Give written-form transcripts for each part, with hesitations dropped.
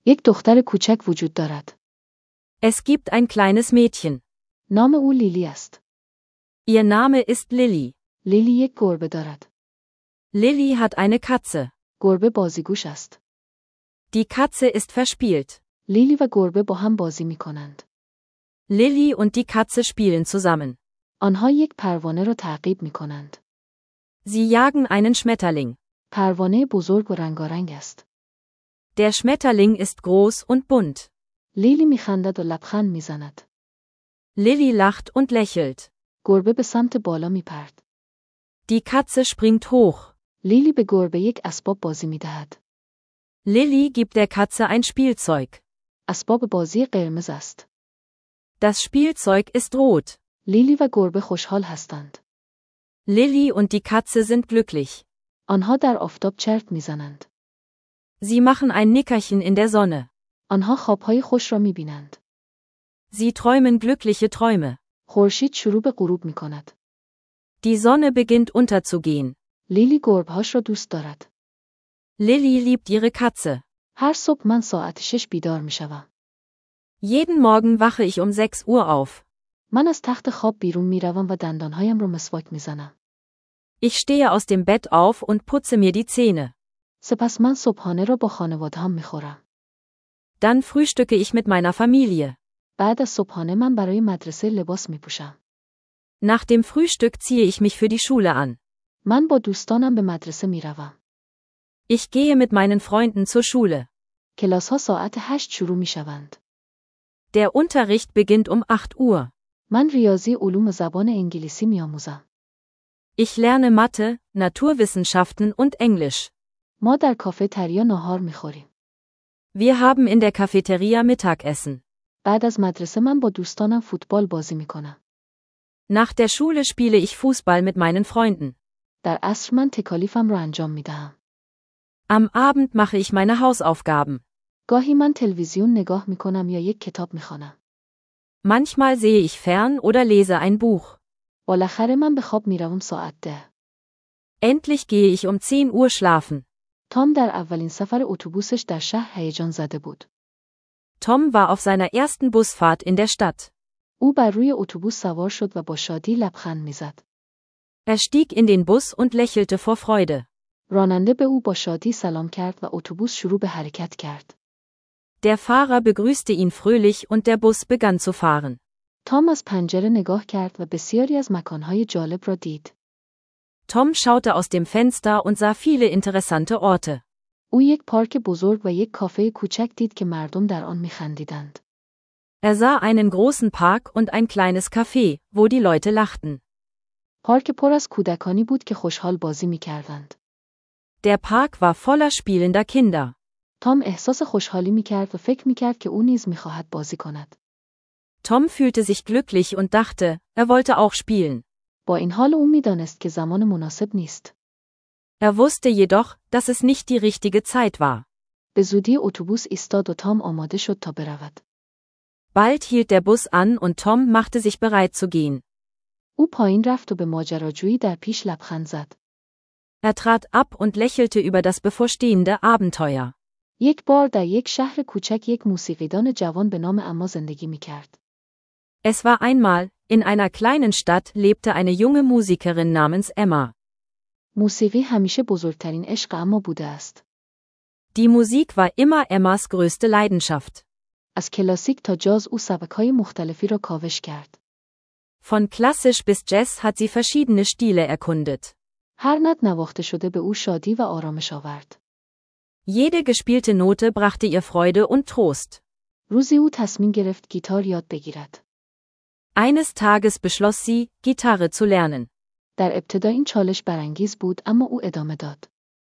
یک دختر کوچک وجود دارد. Es gibt ein kleines Mädchen. نام او لیلی است. Ihr Name ist Lilly. لیلی یک گربه دارد. Lilly hat eine Katze. گربه بازیگوش است. Die Katze ist verspielt. لیلی و گربه با هم بازی می کنند. Lilly und die Katze spielen zusammen. آنها یک پروانه را تعقیب می کنند. Sie jagen einen Schmetterling. پروانه بزرگ و رنگارنگ است. Der Schmetterling ist groß und bunt. لیلی می خندد و لبخند می زند. Lilly lacht und lächelt. گربه به سمت بالا می پرد. Die Katze springt hoch. لیلی به گربه یک اسباب بازی می دهد. Lilly gibt der Katze ein Spielzeug. اسباب بازی قرمز است. Das Spielzeug ist rot. لیلی و گربه خوشحال هستند. Lilly und die Katze sind glücklich. آنها در آفتاب چرت می زنند. Sie machen ein Nickerchen in der Sonne. آنها خوابهای خوش را می بینند. Sie träumen glückliche Träume. خورشید شروع به غروب می کند. Die Sonne beginnt unterzugehen. لیلی گربه‌هاش را دوست دارد. Lilly liebt ihre Katze. هر صبح من ساعت 6 بیدار می شوم. Jeden Morgen wache ich um 6 Uhr auf. من از تخت خواب بیرون می روم و دندانهایم را مسواک می زنم. Ich stehe aus dem Bett auf und putze mir die Zähne. سپس من صبحانه را با خانواده‌ام می خورم. Dann frühstücke ich mit meiner Familie. بعد از صبحانه من برای مدرسه لباس می پوشم. Nach dem Frühstück ziehe ich mich für die Schule an. من با دوستانم به مدرسه می روم. Ich gehe mit meinen Freunden zur Schule. کلاس‌ها ساعت 8 شروع می شوند. Der Unterricht beginnt um 8 Uhr. من ریاضی، علوم و زبان انگلیسی می آموزم. Ich lerne Mathe, Naturwissenschaften und Englisch. ما در کافه تریا ناهار می خوریم. Wir haben in der Cafeteria Mittagessen. بعد از مدرسه من با دوستانم فوتبال بازی می کنم. Nach der Schule spiele ich Fußball mit meinen Freunden. در عصر من تکالیفم را انجام می دهم. Am Abend mache ich meine Hausaufgaben. گاهی من تلویزیون نگاه می کنم یا یک کتاب می خوانم. Manchmal sehe ich fern oder lese ein Buch. بالاخره من به خواب می روم ساعت 10. Endlich gehe ich um 10 Uhr schlafen. تام در اولین سفر اتوبوسش در شهر هیجان زده بود. Tom war auf seiner ersten Busfahrt in der Stadt. او بر روی اتوبوس سوار شد و با شادی لبخند می زد. Er stieg in den Bus und lächelte vor Freude. راننده به او با شادی سلام کرد و اتوبوس شروع به حرکت کرد. Der Fahrer begrüßte ihn fröhlich und der Bus begann zu fahren. تام از پنجره نگاه کرد و بسیاری از مکانهای جالب را دید. Tom schaute aus dem Fenster und sah viele interessante Orte. او یک پارک بزرگ و یک کافه کوچک دید که مردم در آن می‌خندیدند. Er sah einen großen Park und ein kleines Café, wo die Leute lachten. پارک پر از کودکانی بود که خوشحال بازی می‌کردند. Der Park war voller spielender Kinder. تام احساس خوشحالی می‌کرد و فکر می‌کرد که او نیز می‌خواهد بازی کند. Tom fühlte sich glücklich und dachte, er wollte auch spielen. با این حال او می‌دانست که زمان مناسب نیست. Er wusste jedoch, dass es nicht die richtige Zeit war. به زودی اتوبوس ایستاد و تام آماده شد تا برود. Bald hielt der Bus an und Tom machte sich bereit zu gehen. او پایین رفت و به ماجراجویی در پیش لبخند زد. Er trat ab und lächelte über das bevorstehende Abenteuer. یک بار در یک شهر کوچک یک موسیقیدان جوان به نام اما زندگی می‌کرد. Es war einmal, in einer kleinen Stadt lebte eine junge Musikerin namens Emma. موسیقی همیشه بزرگترین عشق اما بوده است. Die Musik war immer Emmas größte Leidenschaft. از کلاسیک تا جاز او سبک‌های مختلفی را کاوش کرد. Von klassisch bis Jazz hat sie verschiedene Stile erkundet. هر نت نواخته شده به او شادی و آرامش آورد. Jede gespielte Note brachte ihr Freude und Trost. روزی او تصمیم گرفت گیتار یاد بگیرد. Eines Tages beschloss sie, Gitarre zu lernen. در ابتدا این چالش برانگیز بود اما او ادامه داد.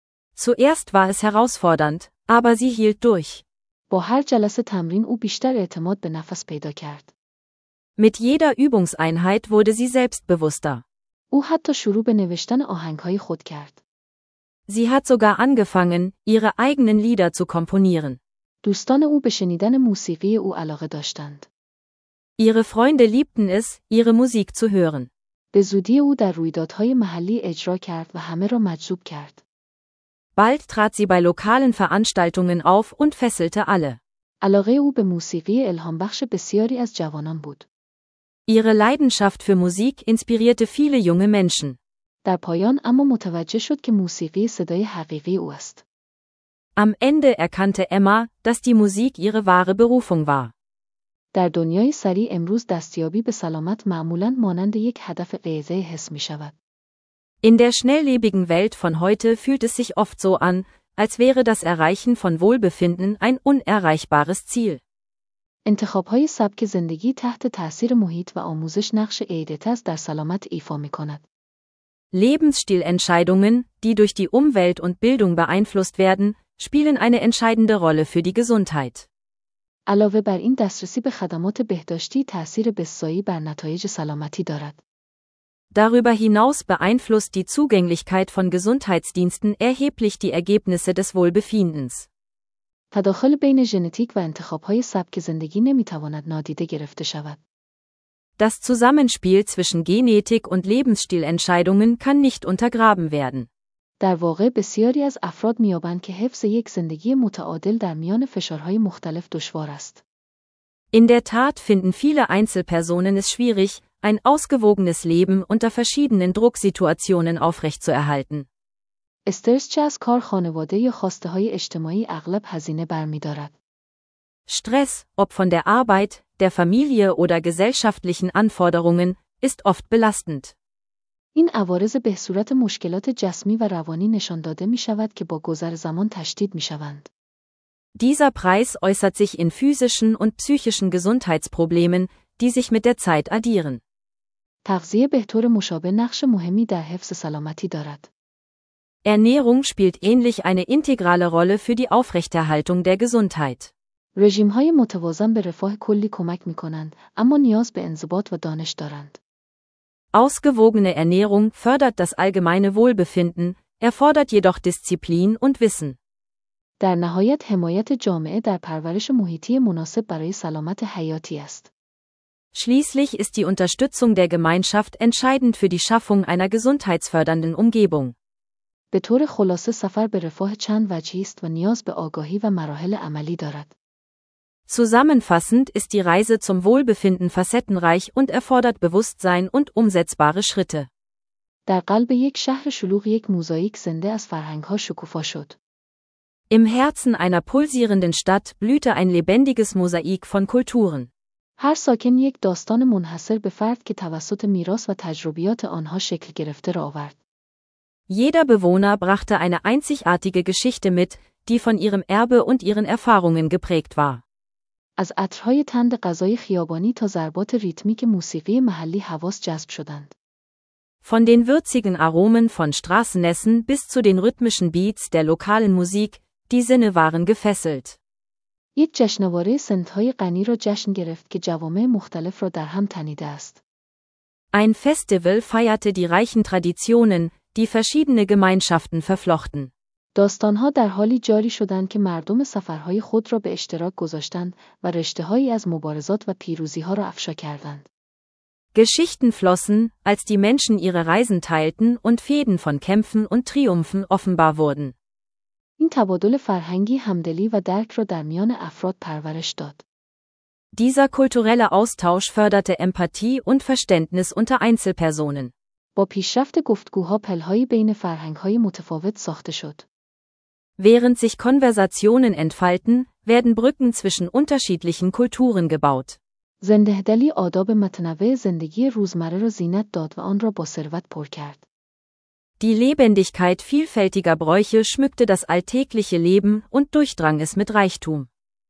Zuerst war es herausfordernd, aber sie hielt durch. با هر جلسه تمرین او بیشتر اعتماد به نفس پیدا کرد. Mit jeder Übungseinheit wurde sie selbstbewusster. او حتی شروع به نوشتن آهنگهای خود کرد. Sie hat sogar angefangen, ihre eigenen Lieder zu komponieren. دوستان او به شنیدن موسیقی او علاقه داشتند. Ihre Freunde liebten es, ihre Musik zu hören. به زودی او در رویدادهای محلی اجرا کرد و همه را مجذوب کرد. Bald trat sie bei lokalen Veranstaltungen auf und fesselte alle. علاقه او به موسیقی الهامبخش بسیاری از جوانان بود. Ihre Leidenschaft für Musik inspirierte viele junge Menschen. در پایان اما متوجه شد که موسیقی صدای حقیقی او است. Am Ende erkannte Emma, dass die Musik ihre wahre Berufung war. در دنیای سریع امروز دستیابی به سلامت معمولاً مانند یک هدف غریزی حس می شود. In der schnelllebigen Welt von heute fühlt es sich oft so an, als wäre das Erreichen von Wohlbefinden ein unerreichbares Ziel. انتخاب‌های سبک زندگی تحت تأثیر محیط و آموزش نقش ایده‌تر در سلامت ایفا می‌کند. Lebensstilentscheidungen, die durch die Umwelt und Bildung beeinflusst werden, spielen eine entscheidende Rolle für die Gesundheit. علاوه بر این دسترسی به خدمات بهداشتی تأثیر بسیاری بر نتایج سلامتی دارد. Darüber hinaus beeinflusst die Zugänglichkeit von Gesundheitsdiensten erheblich die Ergebnisse des Wohlbefindens. تداخل بین ژنتیک و انتخاب‌های سبک زندگی نمی‌تواند نادیده گرفته شود. Das Zusammenspiel zwischen Genetik und Lebensstilentscheidungen kann nicht untergraben werden. در واقع بسیاری از افراد می‌یابند که حفظ یک زندگی متعادل در میان فشارهای مختلف دشوار است. In der Tat finden viele Einzelpersonen es schwierig, ein ausgewogenes Leben unter verschiedenen Drucksituationen aufrechtzuerhalten. استرس چه از کار، خانواده یا خواسته‌های اجتماعی اغلب هزینه برمی‌دارد. Stress, ob von der Arbeit, der Familie oder gesellschaftlichen Anforderungen, ist oft belastend. این عوارض به صورت مشکلات جسمی و روانی نشان داده می‌شود که با گذر زمان تشدید می‌شوند. Dieser Preis äußert sich in physischen und psychischen Gesundheitsproblemen, die sich mit der Zeit addieren. تغذیه به طور مشابه نقش مهمی در حفظ سلامتی دارد. Ernährung spielt ähnlich eine integrale Rolle für die Aufrechterhaltung der Gesundheit. رژیم‌های متوازن به رفاه کلی کمک می‌کنند، اما نیاز به انضباط و دانش دارند. Ausgewogene Ernährung fördert das allgemeine Wohlbefinden, erfordert jedoch Disziplin und Wissen. در نهایت حمایت جامعه در پرورش محیطی مناسب برای سلامت حیاتی است. Schließlich ist die Unterstützung der Gemeinschaft entscheidend für die Schaffung einer gesundheitsfördernden Umgebung. به طور خلاصه سفر به رفاه چند وجهی است و نیاز به آگاهی و مراحل عملی دارد. Zusammenfassend ist die Reise zum Wohlbefinden facettenreich und erfordert Bewusstsein und umsetzbare Schritte. در قلب یک شهر شلوغ یک موزاییک زنده از فرهنگ‌ها شکوفا شد. Im Herzen einer pulsierenden Stadt blühte ein lebendiges Mosaik von Kulturen. هر ساکن یک داستان منحصر به فرد که توسط میراث و تجربیات آنها شکل گرفته را آورد. Jeder Bewohner brachte eine einzigartige Geschichte mit, die von ihrem Erbe und ihren Erfahrungen geprägt war. از عطرهای تند غذای خیابانی تا ضربات ریتمیک موسیقی محلی حواس جذب شدند. Von den würzigen Aromen von Straßenessen bis zu den rhythmischen Beats der lokalen Musik, die Sinne waren gefesselt. یک جشنواره سنت‌های غنی را جشن گرفت که جوامع مختلف را در هم تنیده است. Ein Festival feierte die reichen Traditionen, die verschiedene Gemeinschaften verflochten. داستانها در حالی جاری شدند که مردم سفرهای خود را به اشتراک گذاشتند و رشته‌هایی از مبارزات و پیروزی‌ها را افشا کردند. Geschichten flossen, als die Menschen ihre Reisen teilten und Fäden von Kämpfen und Triumphen offenbar wurden. این تبادل فرهنگی همدلی و درک را در میان افراد پرورش داد. Dieser kulturelle Austausch förderte Empathie und Verständnis unter Einzelpersonen. با پیشرفت گفتگوها پل‌هایی بین فرهنگ‌های متفاوت ساخته شد. Während sich Konversationen entfalten, werden Brücken zwischen unterschiedlichen Kulturen gebaut. زنده‌دلی آداب متنوع زندگی روزمره را زینت داد و آن را با ثروت پر کرد. Die Lebendigkeit vielfältiger Bräuche schmückte das alltägliche Leben und durchdrang es mit Reichtum.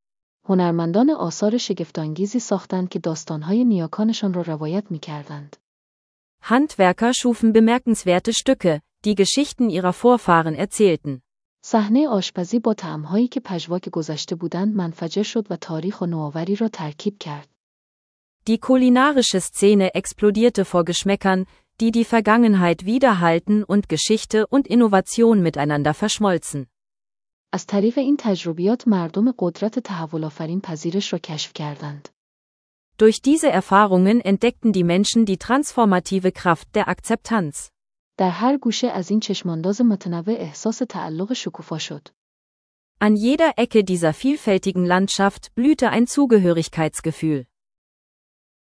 هنرمندان آثار شگفت‌انگیزی ساختند که داستان‌های نیاکانشان را روایت می‌کردند. Handwerker schufen bemerkenswerte Stücke, die Geschichten ihrer Vorfahren erzählten. صحنه آشپزی با طعم‌هایی که پژواک گذشته بودند منفجر شد و تاریخ و نوآوری را ترکیب کرد. Die kulinarische Szene explodierte vor Geschmäckern, die die Vergangenheit widerhallten und Geschichte und Innovation miteinander verschmolzen. از طریق این تجربیات مردم قدرت تحول‌آفرین پذیرش را کشف کردند. Durch diese Erfahrungen entdeckten die Menschen die transformative Kraft der Akzeptanz. در هر گوشه از این چشمانداز متنوع احساس تعلق شکوفا شد. An jeder Ecke dieser vielfältigen Landschaft blühte ein Zugehörigkeitsgefühl.